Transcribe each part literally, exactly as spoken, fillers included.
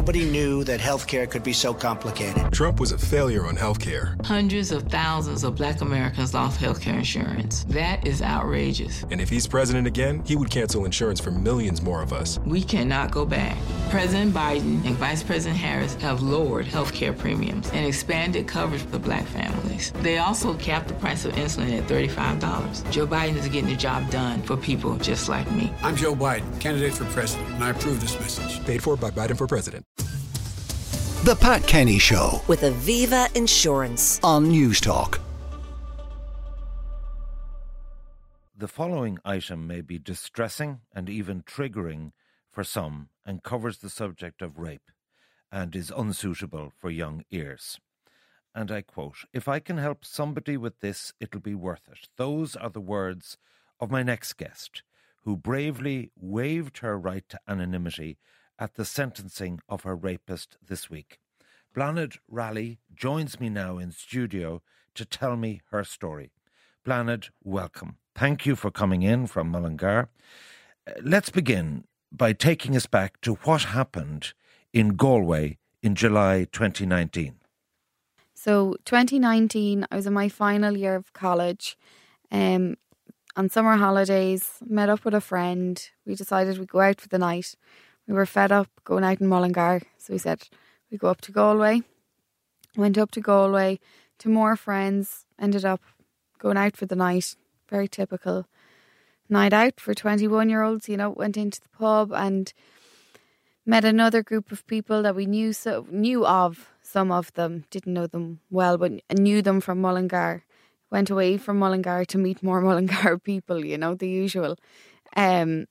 Nobody knew that healthcare could be so complicated. Trump was a failure on healthcare. Hundreds of thousands of black Americans lost healthcare insurance. That is outrageous. And if he's president again, he would cancel insurance for millions more of us. We cannot go back. President Biden and Vice President Harris have lowered healthcare premiums and expanded coverage for black families. They also capped the price of insulin at thirty-five dollars. Joe Biden is getting the job done for people just like me. I'm Joe Biden, candidate for president, and I approve this message. Paid for by Biden for president. The Pat Kenny Show with Aviva Insurance on News Talk. The following item may be distressing and even triggering for some and covers the subject of rape and is unsuitable for young ears. And I quote, "If I can help somebody with this, it'll be worth it." Those are the words of my next guest, who bravely waived her right to anonymity at the sentencing of her rapist this week. Bláthnaid Raleigh joins me now in studio to tell me her story. Bláthnaid, welcome. Thank you for coming in from Mullingar. Uh, let's begin by taking us back to what happened in Galway in July twenty nineteen. So twenty nineteen, I was in my final year of college. Um, on summer holidays, met up with a friend. We decided we'd go out for the night. We were fed up going out in Mullingar, so we said we'd go up to Galway. Went up to Galway to more friends, ended up going out for the night. Very typical night out for twenty-one-year-olds, you know, went into the pub and met another group of people that we knew so knew of. Some of them, didn't know them well, but knew them from Mullingar. Went away from Mullingar to meet more Mullingar people, you know, the usual. Um,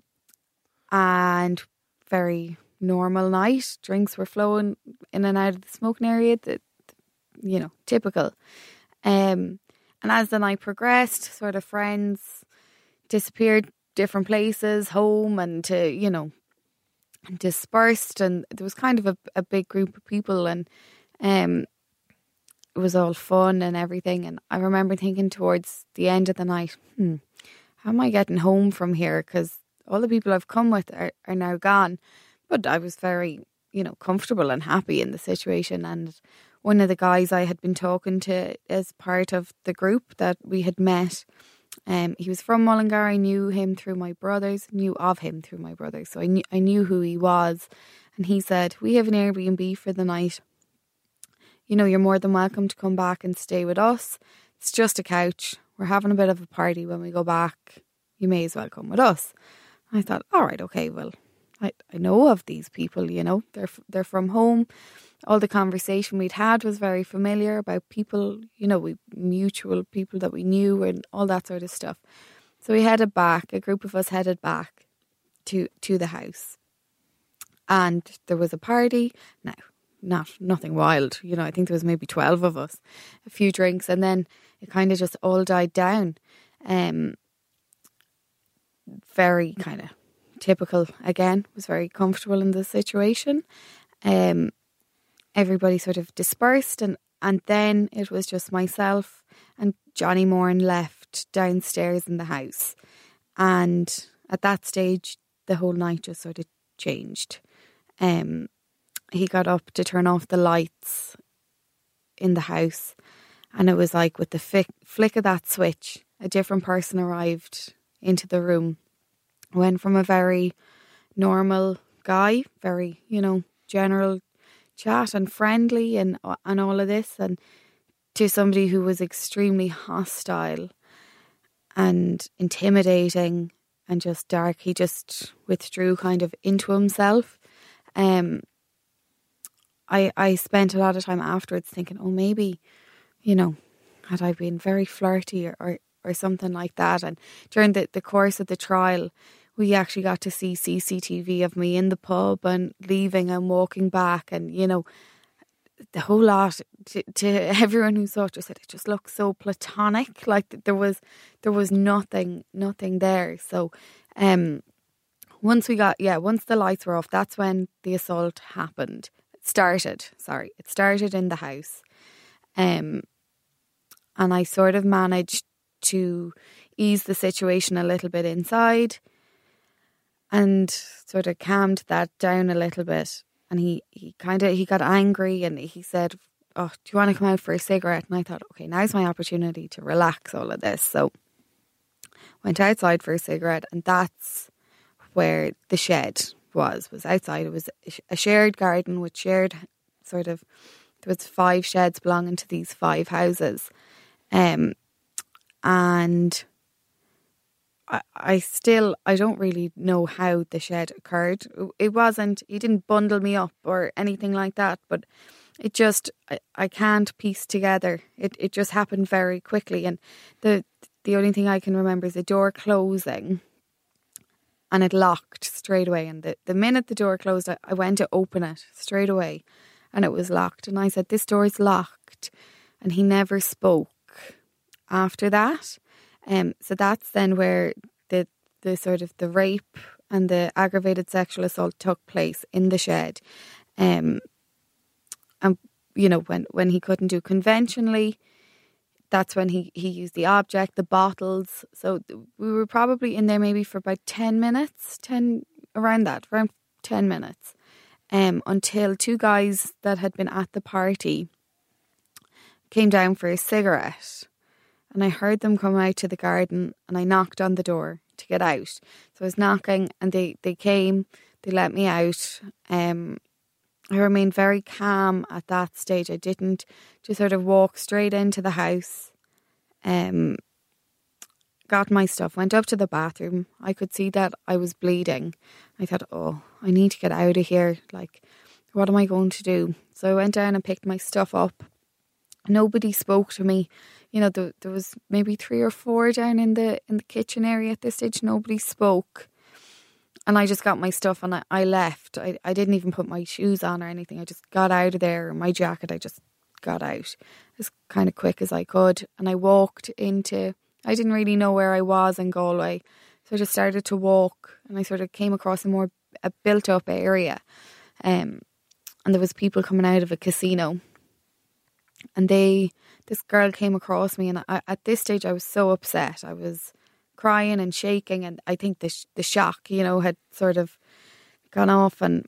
and very normal night. Drinks were flowing in and out of the smoking area, the, you know, typical. Um, and as the night progressed, sort of friends disappeared different places, home and to, you know, dispersed. And there was kind of a, a big group of people and um, it was all fun and everything. And I remember thinking towards the end of the night, hmm, how am I getting home from here? Because all the people I've come with are, are now gone. But I was very, you know, comfortable and happy in the situation. And one of the guys I had been talking to as part of the group that we had met, um, he was from Mullingar. I knew him through my brothers, knew of him through my brothers. So I knew, I knew who he was. And he said, "We have an Airbnb for the night. You know, you're more than welcome to come back and stay with us. It's just a couch. We're having a bit of a party when we go back. You may as well come with us." I thought, all right, okay, well, I, I know of these people, you know, they're they're from home. All the conversation we'd had was very familiar about people, you know, we mutual people that we knew and all that sort of stuff. So we headed back, a group of us headed back to, to the house. And there was a party. Now, not nothing wild, you know, I think there was maybe twelve of us, a few drinks, and then it kind of just all died down. Um, very kind of typical again, was very comfortable in the situation. Um, everybody sort of dispersed and, and then it was just myself and Johnny Moran left downstairs in the house. And at that stage, the whole night just sort of changed. Um, he got up to turn off the lights in the house and it was like with the fi- flick of that switch, a different person arrived into the room. Went from a very normal guy, very, you know, general chat and friendly and and all of this, and to somebody who was extremely hostile and intimidating and just dark. He just withdrew kind of into himself. Um, I I spent a lot of time afterwards thinking, oh, maybe, you know, had I been very flirty or, or, or something like that. And during the, the course of the trial, we actually got to see C C T V of me in the pub and leaving and walking back, and, you know, the whole lot. To, to everyone who saw it just said it just looked so platonic, like there was there was nothing nothing there. So um once we got yeah once the lights were off, that's when the assault happened. It started sorry it started in the house, um and I sort of managed to ease the situation a little bit inside and sort of calmed that down a little bit. and he, he kind of, he got angry and he said, oh, do you want to come out for a cigarette? And I thought, okay, now's my opportunity to relax all of this. So went outside for a cigarette, and that's where the shed was, was outside. It was a shared garden with shared sort of, there was five sheds belonging to these five houses. Um, and I, I still, I don't really know how the shed occurred. It wasn't, he didn't bundle me up or anything like that, but it just, I, I can't piece together. It it just happened very quickly. And the the only thing I can remember is the door closing and it locked straight away. And the, the minute the door closed, I, I went to open it straight away and it was locked. And I said, this door is locked. And he never spoke after that. Um, so that's then where the the sort of the rape and the aggravated sexual assault took place in the shed. Um And, you know, when, when he couldn't do conventionally, that's when he, he used the object, the bottles. So we were probably in there maybe for about ten minutes, ten around that, around ten minutes, um, until two guys that had been at the party came down for a cigarette. And I heard them come out to the garden, and I knocked on the door to get out. So I was knocking, and they, they came, they let me out. Um I remained very calm at that stage. I didn't just sort of walk straight into the house. Um, got my stuff, went up to the bathroom. I could see that I was bleeding. I thought, oh, I need to get out of here. Like, what am I going to do? So I went down and picked my stuff up. Nobody spoke to me. You know, there, there was maybe three or four down in the in the kitchen area at this stage. Nobody spoke. And I just got my stuff and I, I left. I, I didn't even put my shoes on or anything. I just got out of there. My jacket, I just got out as kind of quick as I could. And I walked into, I didn't really know where I was in Galway. So I just started to walk and I sort of came across a more a built up area. Um, and there was people coming out of a casino. And they, this girl came across me, and I, at this stage I was so upset. I was crying and shaking, and I think the sh- the shock, you know, had sort of gone off, and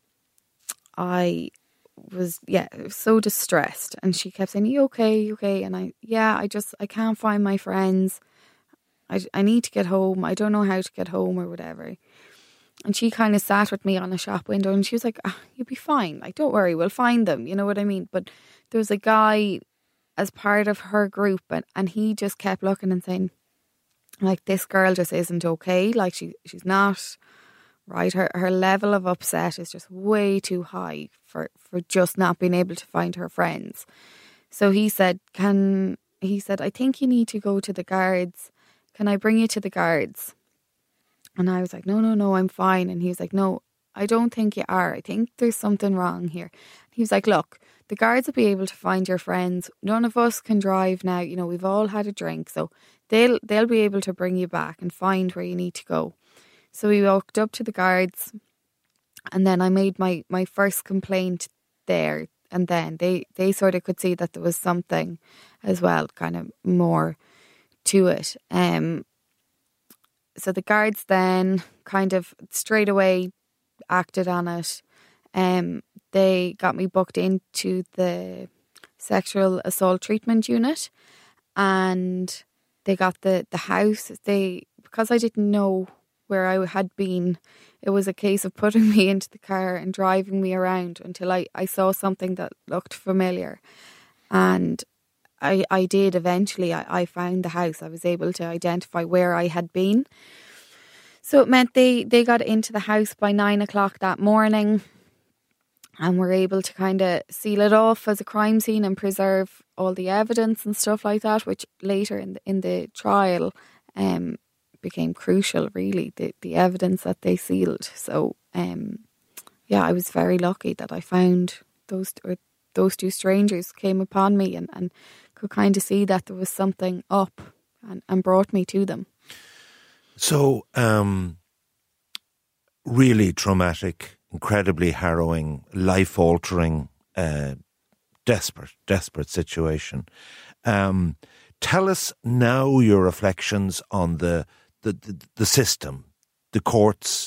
I was, yeah, so distressed. And she kept saying, "You okay? You okay?" And I, yeah, I just, I can't find my friends. I, I need to get home. I don't know how to get home or whatever. And she kind of sat with me on a shop window, and she was like, oh, "You'll be fine. Like, don't worry, we'll find them." You know what I mean? But there was a guy as part of her group, and, and he just kept looking and saying, like, this girl just isn't okay. Like, she she's not right. Her her level of upset is just way too high for, for just not being able to find her friends. So he said, can, he said, "I think you need to go to the guards. Can I bring you to the guards?" And I was like, no, no, no, I'm fine. And he was like, "No, I don't think you are. I think there's something wrong here." He was like, "Look, the guards will be able to find your friends. None of us can drive now. You know, we've all had a drink. So they'll they'll be able to bring you back and find where you need to go." So we walked up to the guards, and then I made my, my first complaint there. And then they, they sort of could see that there was something as well, kind of more to it. Um. So the guards then kind of straight away acted on it. Um, they got me booked into the sexual assault treatment unit, and they got the, the house. They, because I didn't know where I had been, it was a case of putting me into the car and driving me around until I, I saw something that looked familiar. And I, I did eventually. I, I found the house. I was able to identify where I had been. So it meant they, they got into the house by nine o'clock that morning, and were able to kind of seal it off as a crime scene and preserve all the evidence and stuff like that, which later in the, in the trial um, became crucial, really, the, the evidence that they sealed. So, um, yeah, I was very lucky that I found those, or those two strangers came upon me and, and could kind of see that there was something up, and, and brought me to them. So, um, really traumatic, incredibly harrowing, life-altering, uh, desperate, desperate situation. Um, tell us now your reflections on the, the, the, the system, the courts,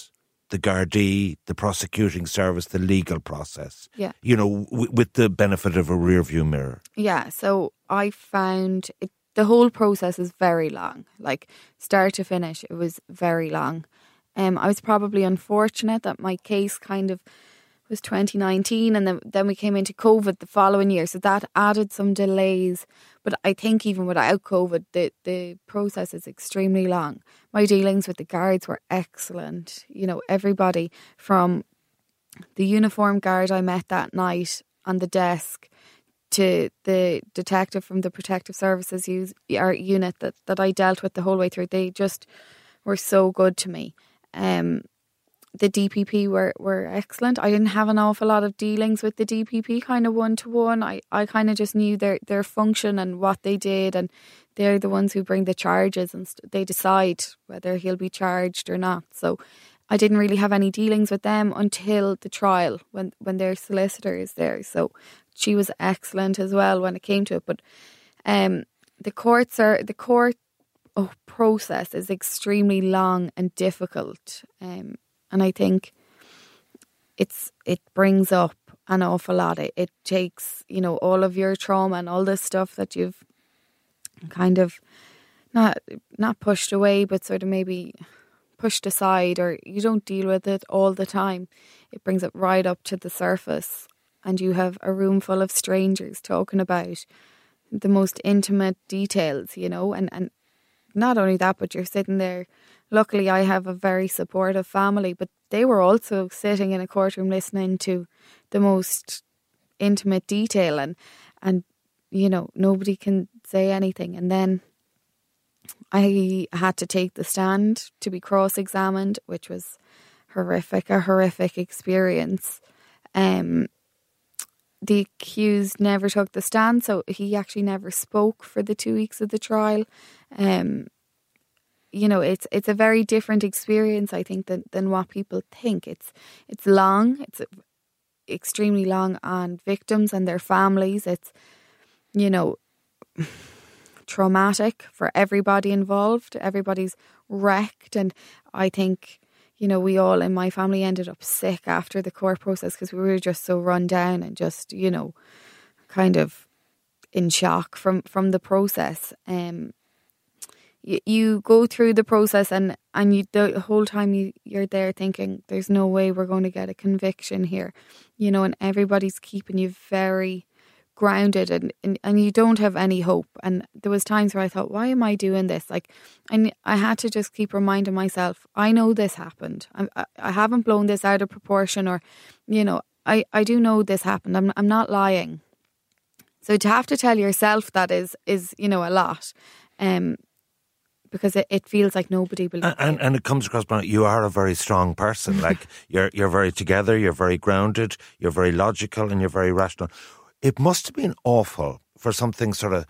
the Gardaí, the prosecuting service, the legal process. Yeah. You know, w- with the benefit of a rear view mirror. Yeah, so I found it, the whole process is very long. Like, start to finish, it was very long. Um, I was probably unfortunate that my case kind of was twenty nineteen, and then, then we came into COVID the following year, so that added some delays. But I think even without COVID, the, the process is extremely long. My dealings with the guards were excellent. You know, everybody from the uniform guard I met that night on the desk to the detective from the Protective Services use, our unit that, that I dealt with the whole way through, they just were so good to me. Um, the D P P were, were excellent. I didn't have an awful lot of dealings with the D P P kind of one-to-one. I, I kind of just knew their, their function and what they did, and they're the ones who bring the charges and st- they decide whether he'll be charged or not. So I didn't really have any dealings with them until the trial when, when their solicitor is there. So she was excellent as well when it came to it. But um, the courts are the court oh, process is extremely long and difficult. Um, and I think it's it brings up an awful lot. It, it takes, you know, all of your trauma and all this stuff that you've kind of not not pushed away, but sort of maybe pushed aside, or you don't deal with it all the time. It brings it right up to the surface, and you have a room full of strangers talking about the most intimate details, you know, and, and not only that, but you're sitting there. Luckily, I have a very supportive family, but they were also sitting in a courtroom listening to the most intimate detail, and, and you know, nobody can say anything. And then I had to take the stand to be cross-examined, which was horrific, a horrific experience. Um, the accused never took the stand, so he actually never spoke for the two weeks of the trial. Um, you know, it's it's a very different experience, I think, than, than what people think. It's it's long, it's extremely long on victims and their families. It's, you know, traumatic for everybody involved. Everybody's wrecked, and I think, you know, we all in my family ended up sick after the court process because we were just so run down and just, you know, kind of in shock from, from the process. Um, you, you go through the process and, and you the whole time you, you're there thinking there's no way we're going to get a conviction here, you know, and everybody's keeping you very grounded, and, and, and you don't have any hope. And there was times where I thought, why am I doing this? Like, I, I had to just keep reminding myself, I know this happened. I, I haven't blown this out of proportion, or, you know, I, I do know this happened. I'm I'm not lying. So to have to tell yourself that is, is you know, a lot. Um, because it, it feels like nobody believes and, and, and it comes across, you are a very strong person. Like, you're you're very together, you're very grounded, you're very logical, and you're very rational. It must have been awful for something sort of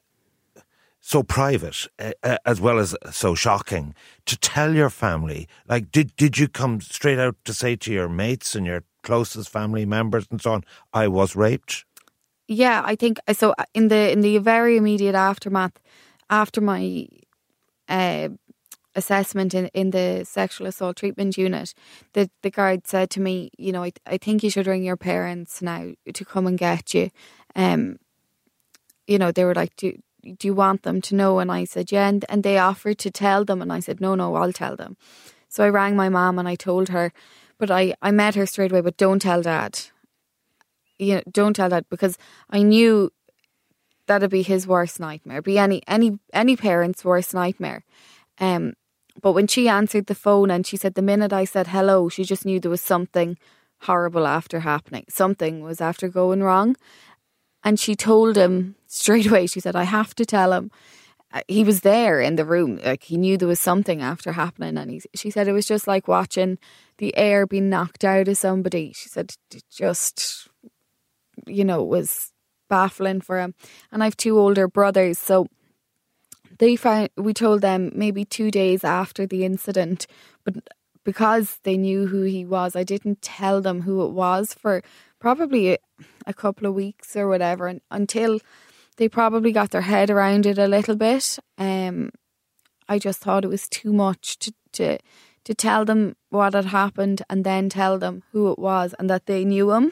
so private uh, as well as so shocking to tell your family. Like, did did you come straight out to say to your mates and your closest family members and so on, I was raped? Yeah, I think so. In the in the very immediate aftermath, after my uh, assessment in, in the sexual assault treatment unit, the, the guard said to me, you know, I, I think you should ring your parents now to come and get you. Um, you know, they were like, do, do you want them to know? And I said, yeah. And, and they offered to tell them. And I said, no, no, I'll tell them. So I rang my mum and I told her, but I, I met her straight away, but don't tell Dad. You know, don't tell Dad, because I knew that'd be his worst nightmare, be any, any, any parent's worst nightmare. Um, But when she answered the phone and she said the minute I said hello, she just knew there was something horrible after happening. Something was after going wrong. And she told him straight away, she said, I have to tell him. He was there in the room. Like, he knew there was something after happening. And he, she said it was just like watching the air being knocked out of somebody. She said it just, you know, was baffling for him. And I have two older brothers, so They found, we told them maybe two days after the incident, but because they knew who he was, I didn't tell them who it was for probably a, a couple of weeks or whatever, and, until they probably got their head around it a little bit. Um, I just thought it was too much to, to to tell them what had happened and then tell them who it was and that they knew him.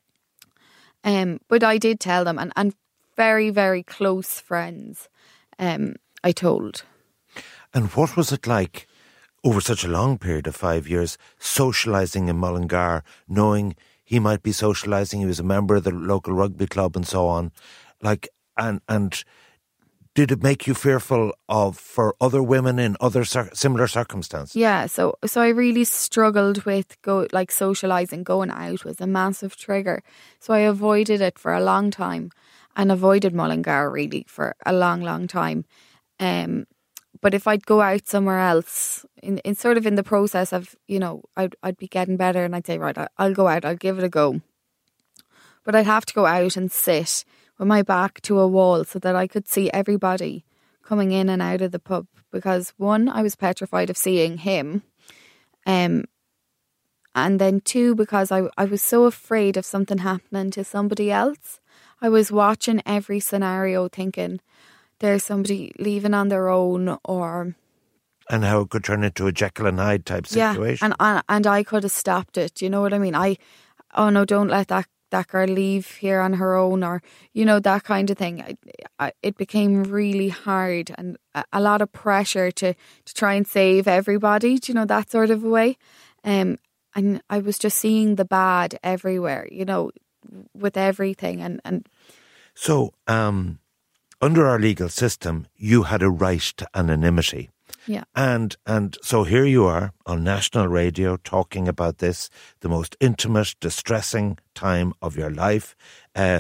Um, but I did tell them, and, and very, very close friends um, I told. And what was it like over such a long period of five years, socialising in Mullingar, knowing he might be socialising, he was a member of the local rugby club and so on, like, and and did it make you fearful of for other women in other cir- similar circumstances? Yeah, so so I really struggled with go like socialising, going out was a massive trigger. So I avoided it for a long time, and avoided Mullingar really for a long, long time. Um, but if I'd go out somewhere else, in, in sort of in the process of, you know, I'd I'd be getting better, and I'd say, right, I'll go out, I'll give it a go. But I'd have to go out and sit with my back to a wall so that I could see everybody coming in and out of the pub, because one, I was petrified of seeing him, um, and then two, because I I was so afraid of something happening to somebody else. I was watching every scenario thinking there's somebody leaving on their own, or... And how it could turn into a Jekyll and Hyde type situation. Yeah, and, and I could have stopped it, you know what I mean? I, oh no, don't let that that girl leave here on her own, or, you know, that kind of thing. I, I, it became really hard and a, a lot of pressure to, to try and save everybody, do you know, that sort of a way. Um, and I was just seeing the bad everywhere, you know, with everything. And, and So, um, under our legal system, you had a right to anonymity. Yeah. And and so here you are on national radio talking about this, the most intimate, distressing time of your life. Uh,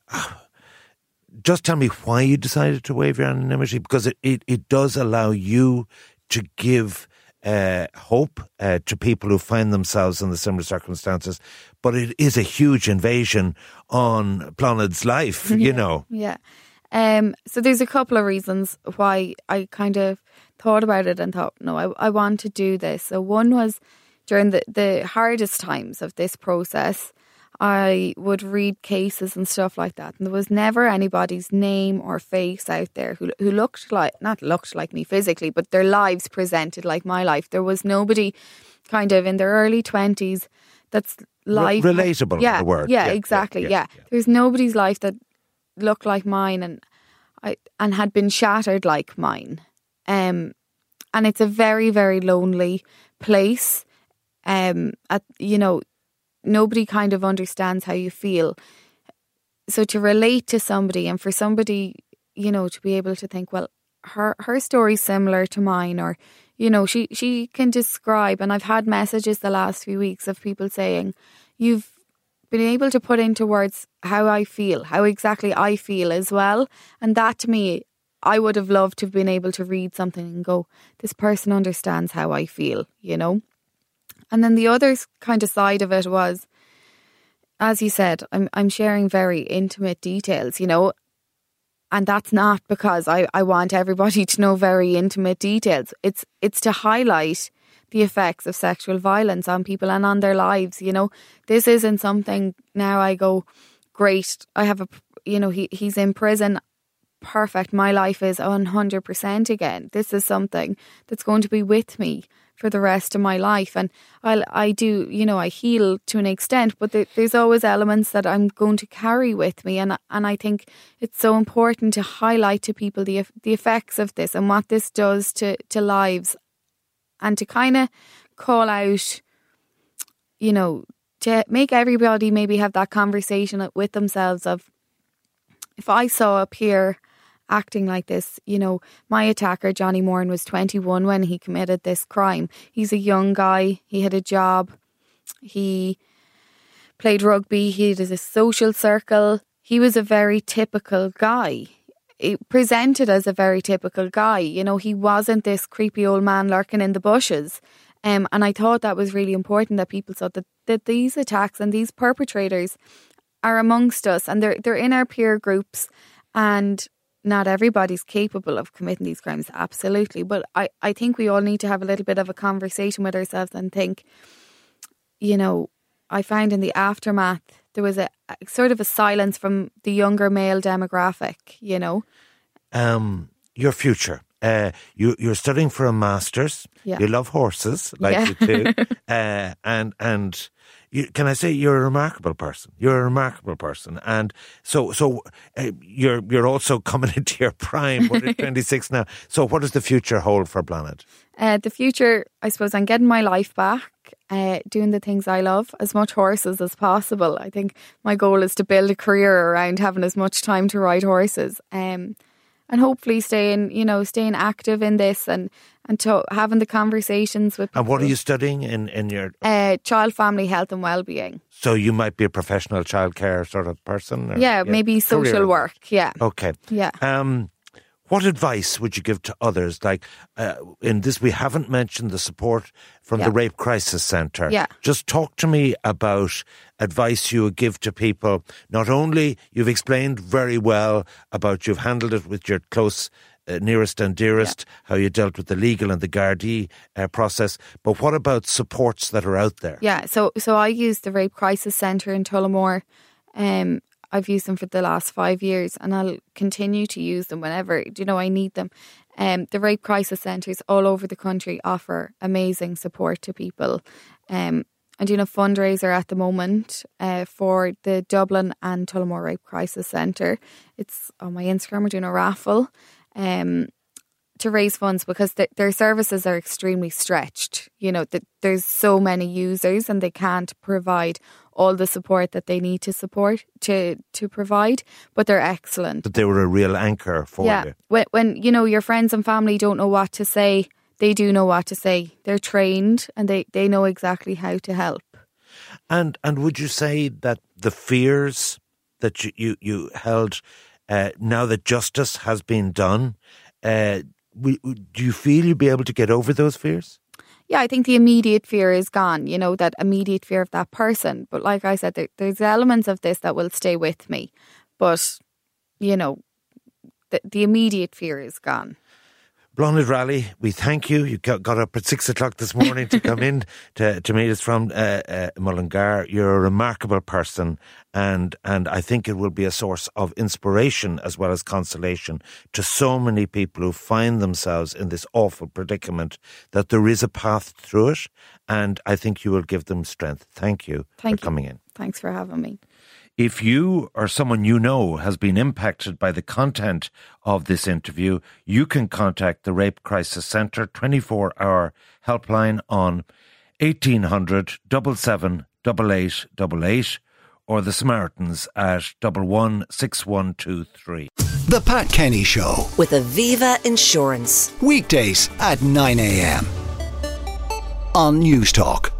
just tell me why you decided to waive your anonymity, because it, it, it does allow you to give uh, hope uh, to people who find themselves in the similar circumstances. But it is a huge invasion on Plonard's life, you yeah, know. Yeah. Um, so there's a couple of reasons why I kind of thought about it and thought, no, I, I want to do this. So one was during the, the hardest times of this process, I would read cases and stuff like that. And there was never anybody's name or face out there who who looked like, not looked like me physically, but their lives presented like my life. There was nobody kind of in their early twenties that's life. Re- relatable, yeah, the word. Yeah, yeah exactly. Yeah, yeah, yeah. There's nobody's life that looked like mine and I and had been shattered like mine. Um, and it's a very, very lonely place. Um, at, you know, nobody kind of understands how you feel. So to relate to somebody and for somebody, you know, to be able to think, well, her her story's similar to mine, or, you know, she, she can describe, and I've had messages the last few weeks of people saying, you've been able to put into words how I feel, how exactly I feel as well. And that to me, I would have loved to have been able to read something and go, this person understands how I feel, you know. And then the other kind of side of it was, as you said, I'm I'm sharing very intimate details, you know, and that's not because I, I want everybody to know very intimate details. It's it's to highlight the effects of sexual violence on people and on their lives, you know. This isn't something now I go, great, I have a, you know, he he's in prison, perfect, my life is one hundred percent again. This is something that's going to be with me for the rest of my life. And I I do, you know, I heal to an extent, but there, there's always elements that I'm going to carry with me. And and I think it's so important to highlight to people the the effects of this and what this does to, to lives, and to kind of call out, you know, to make everybody maybe have that conversation with themselves of, if I saw a peer acting like this, you know, my attacker, Johnny Moran, was twenty-one when he committed this crime. He's a young guy. He had a job. He played rugby. He had a social circle. He was a very typical guy. He presented as a very typical guy. You know, he wasn't this creepy old man lurking in the bushes. Um, and I thought that was really important, that people saw that, that these attacks and these perpetrators are amongst us, and they're they're in our peer groups, and not everybody's capable of committing these crimes, absolutely. But I, I think we all need to have a little bit of a conversation with ourselves and think, you know, I found in the aftermath there was a, a sort of a silence from the younger male demographic, you know. Um, your future Uh, you, you're studying for a master's. Yeah. You love horses, like Yeah. you do. uh, and and you, can I say you're a remarkable person? You're a remarkable person. And so so uh, you're you're also coming into your prime. What are you, twenty-six now? So what does the future hold for Bláthnaid? Uh, the future, I suppose, I'm getting my life back, uh, doing the things I love, as much horses as possible. I think my goal is to build a career around having as much time to ride horses, um, and hopefully staying, you know, staying active in this and and to having the conversations with people. And what are you studying in in your uh, child, family, health, and well-being? So you might be a professional childcare sort of person. Or, Yeah, maybe social career. work. Yeah, Okay. yeah. Um, what advice would you give to others? Like uh, in this, we haven't mentioned the support from Yeah. the Rape Crisis Centre. Yeah. Just talk to me about advice you would give to people. Not only you've explained very well about you've handled it with your close uh, nearest and dearest, how you dealt with the legal and the Gardaí uh, process, but what about supports that are out there? Yeah, so so I use the Rape Crisis Centre in Tullamore. Um, I've used them for the last five years and I'll continue to use them whenever, you know, I need them. Um, the Rape Crisis Centres all over the country offer amazing support to people. Um, I'm doing a fundraiser at the moment uh, for the Dublin and Tullamore Rape Crisis Centre. It's on my Instagram. We're doing a raffle um, to raise funds because th- their services are extremely stretched. You know, th- there's so many users and they can't provide all the support that they need to support to to provide, but they're excellent. That they were a real anchor for yeah. you. When, when, you know, your friends and family don't know what to say, they do know what to say. They're trained and they, they know exactly how to help. And and would you say that the fears that you, you, you held uh, now that justice has been done, uh, we, do you feel you'll be able to get over those fears? Yeah, I think the immediate fear is gone, you know, that immediate fear of that person. But like I said, there, there's elements of this that will stay with me. But, you know, the, the immediate fear is gone. Bláthnaid Raleigh, we thank you. You got, got up at six o'clock this morning to come in to, to meet us from uh, uh, Mullingar. You're a remarkable person, and and I think it will be a source of inspiration as well as consolation to so many people who find themselves in this awful predicament, that there is a path through it, and I think you will give them strength. Thank you Thank for you. coming in. Thanks for having me. If you or someone you know has been impacted by the content of this interview, you can contact the Rape Crisis Centre twenty-four hour helpline on eighteen hundred, seven seven eight eight eight eight or the Samaritans at one one six one two three. The Pat Kenny Show. With Aviva Insurance. Weekdays at nine a.m. on News Talk.